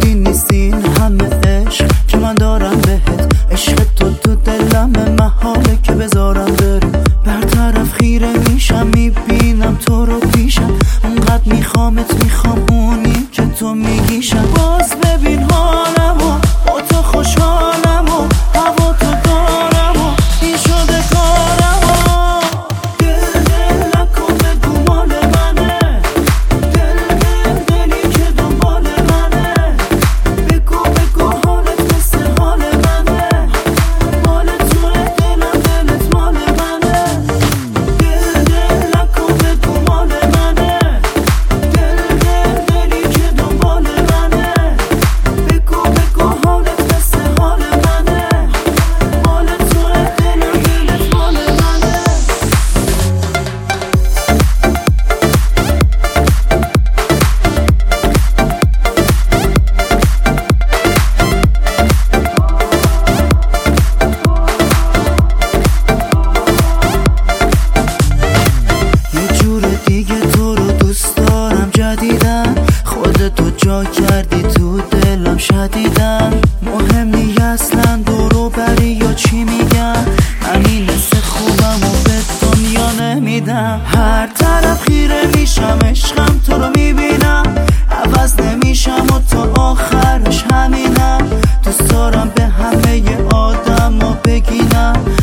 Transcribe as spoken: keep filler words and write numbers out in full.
کافی نیست این همه عشق که من دارم بهت. عشق تو تو دلم محاله که بذارم بره. برطرف خیره میشم میبینم تو رو پیشم. اونقدر میخوامت میخوام اونی که تو میگیشم. باز ببین حالم و با تو خوشحالم و هوا تو دارم و این شده کارم و دل دل نکن بگو مال منه. دل دل دلی که دنبال منه. بگو بگو حالت مثل حال منه. مال توه دلم دلت مال منه. دل دل نکن بگو مال منه. دل دل دلی که دنبال منه. بگو بگو حالت مثل حال منه. مال توه دلم دلت مال منه. یه جور دیگه تو رو دوست دارم جدیدن. خودتو جا کردی تو دلم شدیدن. مهم نی اصلا دورو بری یا چی میگن. من این حس خوبم و به دنیا نمیدم. هر طرف خیره میشم عشقم تو رو میبینم. عوض نمیشم و تا آخرش همینم. دوست دارم به همه آدم ها بگینم